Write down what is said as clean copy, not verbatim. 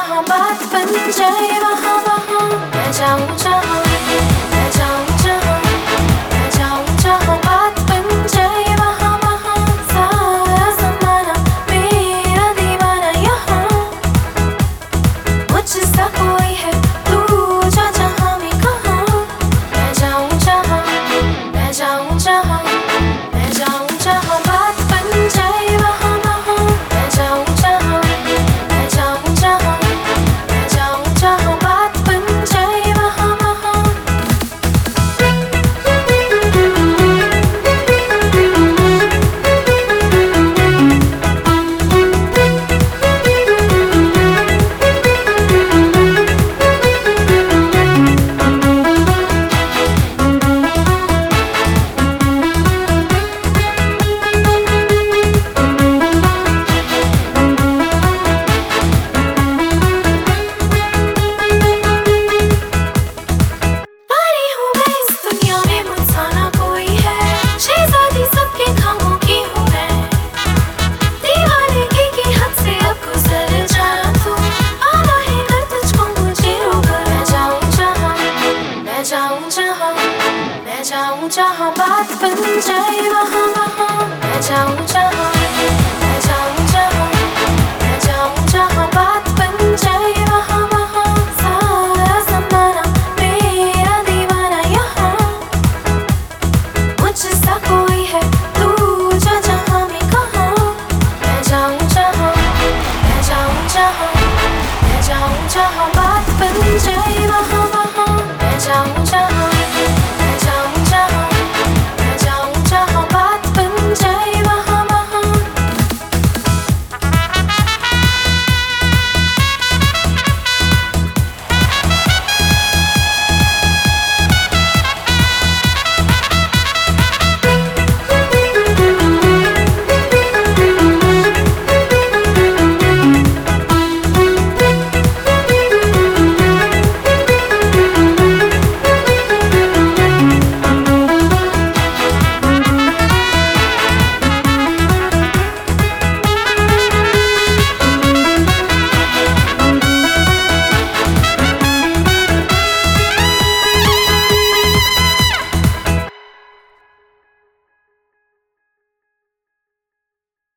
जहाँ बात बन जाए वहाँ वहाँ मैं जाऊँ जहाँ मैं जाऊँ जहाँ मैं जाऊँ जहाँ बात बन जाए वहाँ वहाँ सारा ज़माना मेरा दीवाना यहाँ मुझसा कोई है तू जा जहाँ मैं कहाँ मैं जाऊँ जहाँ मैं जाऊँ जहाँ मैं जाऊँ जहाँ बात बन जाए वहाँ वहाँ मैं जाऊँ जहाँ मैं जाऊँ जहाँ मैं जाऊँ जहाँ बात बन जाए वहाँ वहाँ पारी हूँ मैं इस दुनिया में मुझसा ना कोई है शहज़ादी सबके खामों की हूँ मैं दीवानगी की हद से अब गुज़र जाना तू आना है कर तुझको मुझे रोकर मैं जाऊँ जहाँ मैं जाऊँ जहाँ मैं जाऊँ जहाँ बात बन जाए वहाँ वहाँ मैं जाऊँ जहाँ मैं जाऊँ जहाँ मैं जाऊँ जहाँ बात बन जाए वहाँ वहाँ सारा ज़माना मेरा दीवाना यहाँ मुझसा कोई है तू जा जहाँ मैं कहाँ मैं जाऊँ जहाँ मैं जाऊँ जहाँ मैं जाऊँ जहाँ बात बन जाए